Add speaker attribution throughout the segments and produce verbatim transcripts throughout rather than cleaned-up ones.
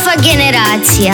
Speaker 1: Nova generacija.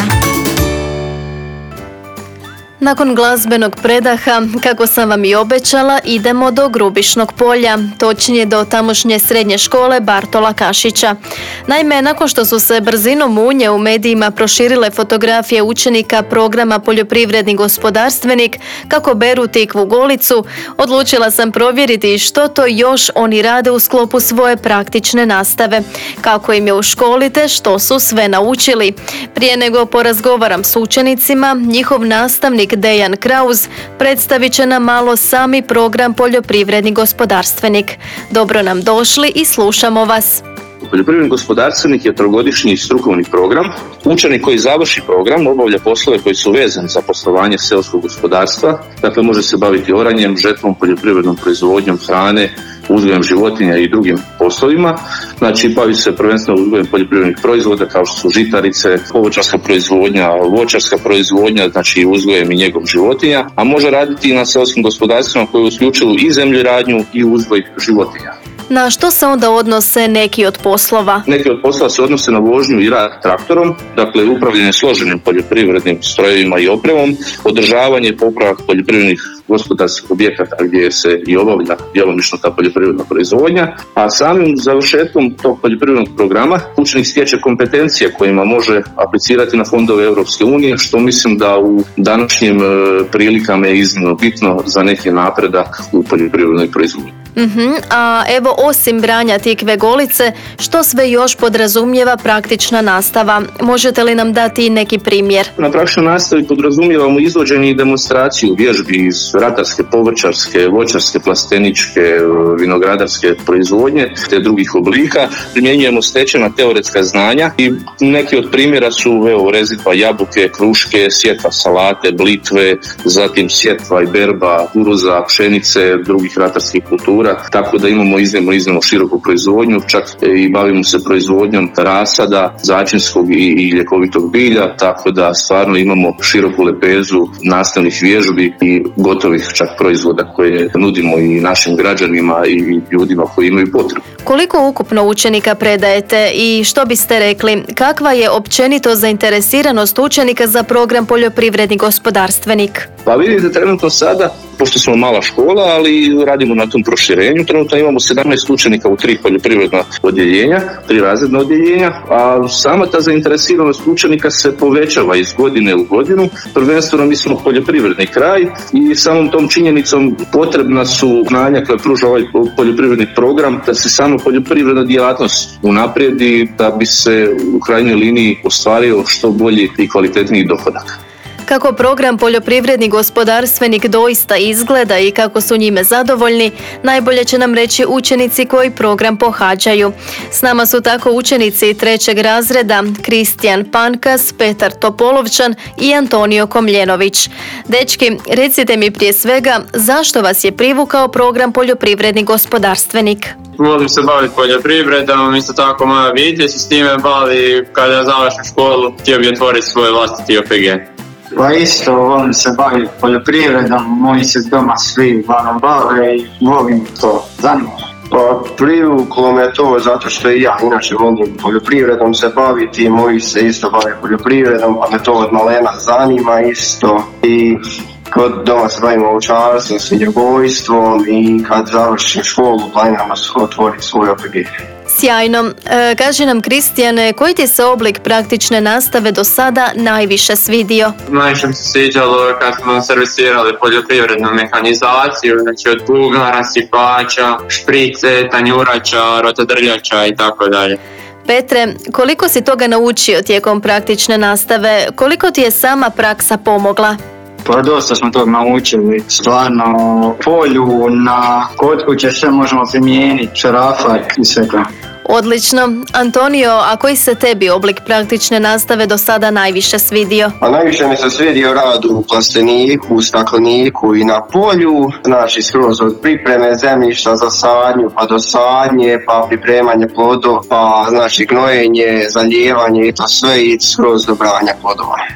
Speaker 2: Nakon glazbenog predaha, kako sam vam i obećala, idemo do Grubišnog polja, točnije do tamošnje srednje škole Bartola Kašića. Naime, nakon što su se brzinom munje u medijima proširile fotografije učenika programa Poljoprivredni gospodarstvenik kako beru tikvu golicu, odlučila sam provjeriti što to još oni rade u sklopu svoje praktične nastave, kako im je u školi te što su sve naučili. Prije nego porazgovaram s učenicima, njihov nastavnik Dejan Krauz predstavit će nam malo sami program Poljoprivredni gospodarstvenik. Dobro nam došli i slušamo vas.
Speaker 3: Poljoprivredni gospodarstvenik je trogodišnji strukovni program. Učenik koji završi program obavlja poslove koji su vezani za poslovanje seoskog gospodarstva. Dakle, može se baviti oranjem, žetvom, poljoprivrednom proizvodnjom hrane, uzgojem životinja i drugim poslovima. Znači, bavi se prvenstveno uzgojem poljoprivrednih proizvoda kao što su žitarice, povrćarska proizvodnja, voćarska proizvodnja, znači uzgojem i njegom životinja, a može raditi i na seoskim gospodarstvima koji uključuju i zemljoradnju i uzgoj životinja.
Speaker 2: Na što se onda odnose neki od poslova?
Speaker 3: Neki od poslova se odnose na vožnju i rad traktorom, dakle upravljanje složenim poljoprivrednim strojevima i opremom, održavanje i popravak poljoprivrednih gospodarskih objekata gdje se i obavlja djelomično ta poljoprivredna proizvodnja, a samim završetkom tog poljoprivrednog programa učenik stječe kompetencije kojima može aplicirati na fondove Europske unije, što mislim da u današnjim prilikama je iznimno bitno za neki napredak u poljoprivrednoj proizvodnji.
Speaker 2: Uh-huh. A evo, osim branja tikve golice, što sve još podrazumijeva praktična nastava? Možete li nam dati neki primjer?
Speaker 3: Na praktičnoj nastavi podrazumijevamo izvođenje i demonstraciju vježbi iz ratarske, povrćarske, voćarske, plasteničke, vinogradarske proizvodnje te drugih oblika. Primjenjujemo stečena teoretska znanja i neki od primjera su evo, rezidba jabuke, kruške, sjetva salate, blitve, zatim sjetva i berba kuruza, pšenice, drugih ratarskih kultura. Tako da imamo iznimno, iznimno široku proizvodnju, čak i bavimo se proizvodnjom rasada, začinskog i, i ljekovitog bilja, tako da stvarno imamo široku lepezu nastavnih vježbi i gotovih čak proizvoda koje nudimo i našim građanima i ljudima koji imaju potrebu.
Speaker 2: Koliko ukupno učenika predajete i što biste rekli, kakva je općenito zainteresiranost učenika za program Poljoprivredni gospodarstvenik?
Speaker 3: Pa vidite, trenutno sada, pošto smo mala škola, ali radimo na tom proširenju, trenutno imamo sedamnaest učenika u tri poljoprivredna odjeljenja, tri razredna odjeljenja, a sama ta zainteresiranost učenika se povećava iz godine u godinu. Prvenstveno mi smo poljoprivredni kraj i samom tom činjenicom potrebna su znanja koje pruža ovaj poljoprivredni program da se samo poljoprivredna djelatnost unaprijedi, da bi se u krajnjoj liniji ostvario što bolji i kvalitetniji dohodak.
Speaker 2: Kako program Poljoprivredni gospodarstvenik doista izgleda i kako su njime zadovoljni, najbolje će nam reći učenici koji program pohađaju. S nama su tako učenici trećeg razreda Kristijan Pankas, Petar Topolovčan i Antonio Komljenović. Dečki, recite mi prije svega zašto vas je privukao program Poljoprivredni gospodarstvenik?
Speaker 4: Volim se baviti poljoprivredom, isto tako moja obitelj se s time bavi. Kada završim školu, htio bi otvoriti svoj vlastiti O P G.
Speaker 5: Pa isto volim se baviti poljoprivredom, moji se doma svi uglavnom bave i volim to, zanima.
Speaker 6: Pa privuklo me to zato što i ja inače volim poljoprivredom se baviti i moji se isto bave poljoprivredom, pa me to od malena zanima isto i kod doma se bavimo ovčarstvom, svinjogojstvom i kad završim školu planiramo otvoriti svoj O P G.
Speaker 2: Sjajno. E, kaži nam, Kristijane, koji ti se oblik praktične nastave do sada najviše svidio?
Speaker 4: Najviše mi se sviđalo kad smo servisirali poljoprivrednu mehanizaciju, znači od plugara, sipača, šprice, tanjurača, rotodrljača i tako dalje.
Speaker 2: Petre, koliko si toga naučio tijekom praktične nastave? Koliko ti je sama praksa pomogla?
Speaker 5: Pa dosta smo tog naučili, stvarno polju, na kod kuće sve možemo primijeniti, šarafat i sve to.
Speaker 2: Odlično. Antonio, a koji se tebi oblik praktične nastave do sada najviše svidio?
Speaker 6: A najviše mi se svidio rad u plasteniku, u stakleniku i na polju, znači skroz od pripreme zemljišta za sadnju pa do sadnje, pa pripremanje plodova, pa znači gnojenje, zalijevanje i to sve i skroz do branja plodova.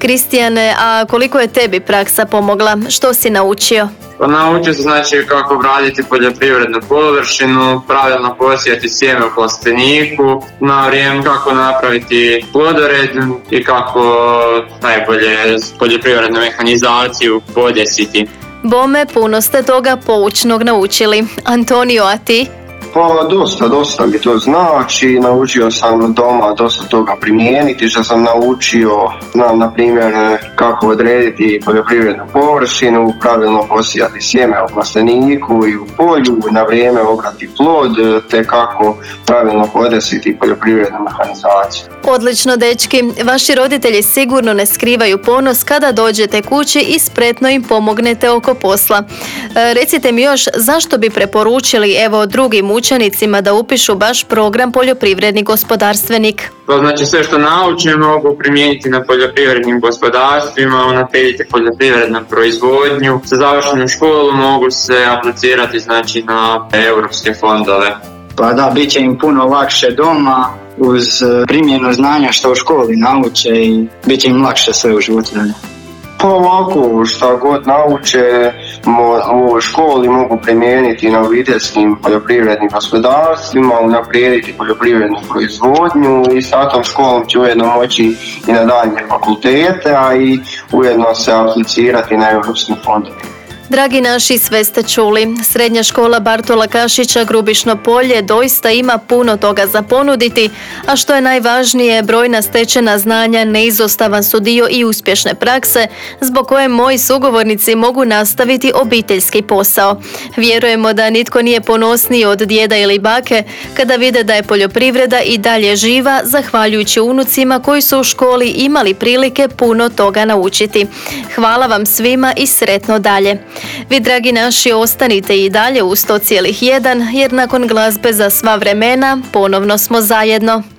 Speaker 2: Kristijane, a koliko je tebi praksa pomogla? Što si naučio?
Speaker 4: Pa naučio se znači kako obraditi poljoprivrednu površinu, pravilno posijati sjeme u plasteniku, na vrijeme kako napraviti plodored i kako najbolje poljoprivrednu mehanizaciju podesiti.
Speaker 2: Bome, puno ste toga poučnog naučili. Antonio, a ti?
Speaker 6: Pa dosta, dosta mi to znači, naučio sam doma dosta toga primijeniti, što sam naučio, znam na primjer kako odrediti poljoprivrednu površinu, pravilno posijati sjeme u plasteniku i u polju, na vrijeme obrati plod, te kako pravilno podesiti poljoprivrednu mehanizaciju.
Speaker 2: Odlično, dečki. Vaši roditelji sigurno ne skrivaju ponos kada dođete kući i spretno im pomognete oko posla. E, recite mi još, zašto bi preporučili evo drugim učenicima da upišu baš program poljoprivredni gospodarstvenik?
Speaker 4: To znači sve što naučim mogu primijeniti na poljoprivrednim gospodarstvima, unaprijediti poljoprivrednu proizvodnju. Za završenu školu mogu se aplicirati znači na europske fondove.
Speaker 5: Pa da, bit će im puno lakše doma uz primjenu znanja što u školi nauče i bit će im lakše sve u životu.
Speaker 6: Pa ovako, šta god nauče u školi mogu primijeniti na obiteljskim poljoprivrednim gospodarstvima, unaprijediti poljoprivrednu proizvodnju i sa tom školom će ujedno moći i na daljnje fakultete, a i ujedno se aplicirati na europskim fondovima.
Speaker 2: Dragi naši, sve ste čuli. Srednja škola Bartola Kašića Grubišno Polje doista ima puno toga za ponuditi, a što je najvažnije, brojna stečena znanja neizostavan su dio i uspješne prakse, zbog koje moji sugovornici mogu nastaviti obiteljski posao. Vjerujemo da nitko nije ponosniji od djeda ili bake kada vide da je poljoprivreda i dalje živa, zahvaljujući unucima koji su u školi imali prilike puno toga naučiti. Hvala vam svima i sretno dalje. Vi, dragi naši, ostanite i dalje uz sto zarez jedan jer nakon glazbe za sva vremena ponovno smo zajedno.